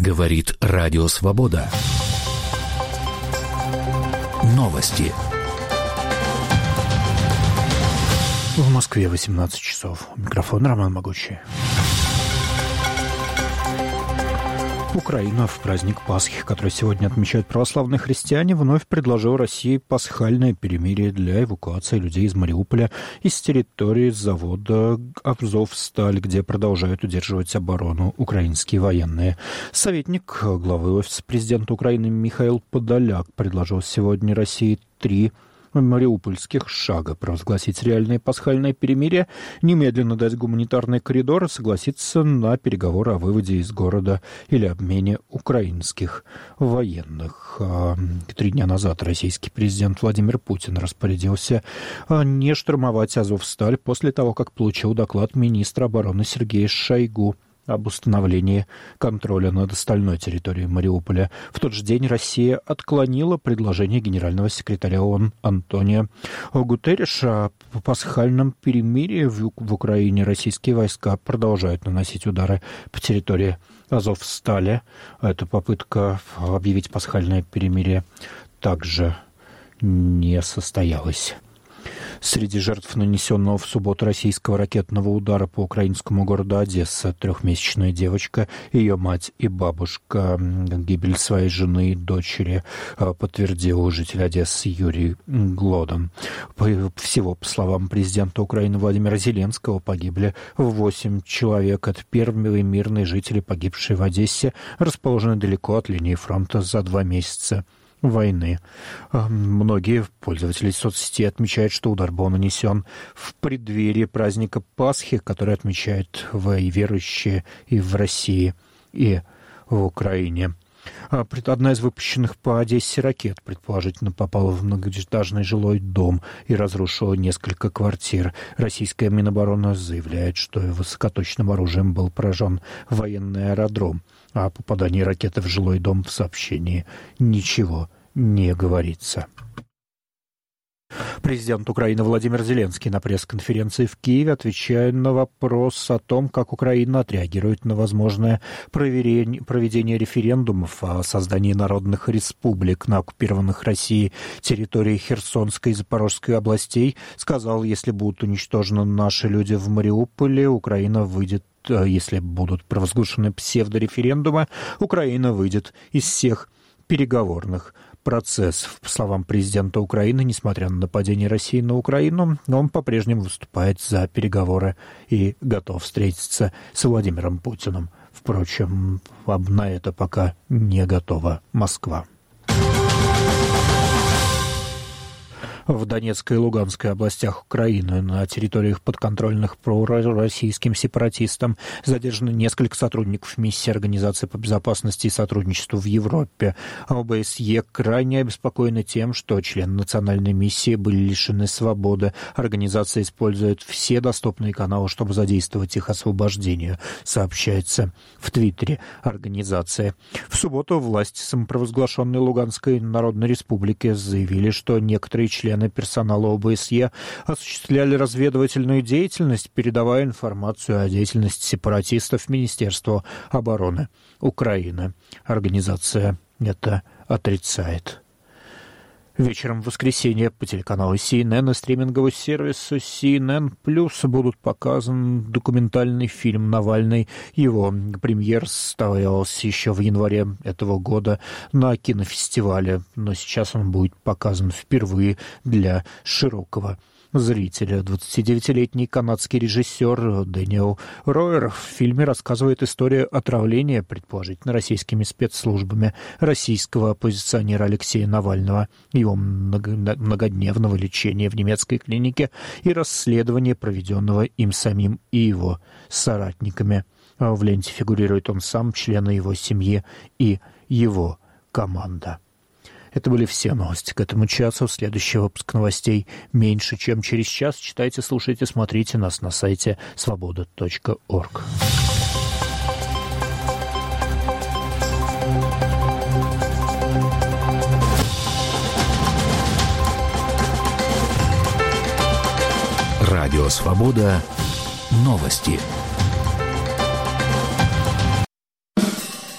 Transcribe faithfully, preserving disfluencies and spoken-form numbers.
Говорит Радио Свобода. Новости. В Москве восемнадцать часов. Микрофон Роман Могучий. Украина в праздник Пасхи, который сегодня отмечают православные христиане, вновь предложила России пасхальное перемирие для эвакуации людей из Мариуполя из территории завода «Азовсталь», где продолжают удерживать оборону украинские военные. Советник главы Офиса президента Украины Михаил Подоляк предложил сегодня России три мариупольских шага: провозгласить реальное пасхальное перемирие, немедленно дать гуманитарный коридор и согласиться на переговоры о выводе из города или обмене украинских военных. Три дня назад российский президент Владимир Путин распорядился не штурмовать Азовсталь после того, как получил доклад министра обороны Сергея Шойгу об установлении контроля над остальной территорией Мариуполя. В тот же день Россия отклонила предложение генерального секретаря ООН Антонио Гутерриша о пасхальном перемирии в, в Украине. Российские войска продолжают наносить удары по территории Азовсталя. Эта попытка объявить пасхальное перемирие также не состоялась. Среди жертв нанесенного в субботу российского ракетного удара по украинскому городу Одесса трехмесячная девочка, ее мать и бабушка. Гибель своей жены и дочери подтвердил житель Одессы Юрий Глодан. Всего, по словам президента Украины Владимира Зеленского, погибли восемь человек. Это первые мирные жители, погибшие в Одессе, расположены далеко от линии фронта за два месяца войны. Многие пользователи соцсетей отмечают, что удар был нанесен в преддверии праздника Пасхи, который отмечают и верующие и в России, и в Украине. Одна из выпущенных по Одессе ракет, предположительно, попала в многоэтажный жилой дом и разрушила несколько квартир. Российская Минобороны заявляет, что высокоточным оружием был поражен военный аэродром. О попадании ракеты в жилой дом в сообщении ничего не говорится. Президент Украины Владимир Зеленский на пресс-конференции в Киеве, отвечая на вопрос о том, как Украина отреагирует на возможное проведение референдумов о создании народных республик на оккупированных Россией территории Херсонской и Запорожской областей, сказал: если будут уничтожены наши люди в Мариуполе, Украина выйдет, если будут провозглашены псевдореферендумы, Украина выйдет из всех переговорных процессов. По словам президента Украины, несмотря на нападение России на Украину, он по-прежнему выступает за переговоры и готов встретиться с Владимиром Путиным. Впрочем, на это пока не готова Москва. В Донецкой и Луганской областях Украины на территориях, подконтрольных пророссийским сепаратистам, задержано несколько сотрудников миссии Организации по безопасности и сотрудничеству в Европе. ОБСЕ крайне обеспокоены тем, что члены национальной миссии были лишены свободы. Организация использует все доступные каналы, чтобы задействовать их освобождению, сообщается в Твиттере организации. В субботу власти самопровозглашенной Луганской Народной Республики заявили, что некоторые члены персонала ОБСЕ осуществляли разведывательную деятельность, передавая информацию о деятельности сепаратистов Министерству обороны Украины. Организация это отрицает. Вечером в воскресенье по телеканалу си эн эн и стриминговому сервису си эн эн плюс будут показан документальный фильм «Навальный». Его премьер состоялся еще в январе этого года на кинофестивале, но сейчас он будет показан впервые для широкого зрителя. двадцатидевятилетний канадский режиссер Дэниел Ройер в фильме рассказывает историю отравления, предположительно российскими спецслужбами, российского оппозиционера Алексея Навального, его многодневного лечения в немецкой клинике и расследования, проведенного им самим и его соратниками. В ленте фигурирует он сам, члены его семьи и его команда. Это были все новости к этому часу. Следующий выпуск новостей меньше, чем через час. Читайте, слушайте, смотрите нас на сайте свобода точка орг. Радио «Свобода». Новости.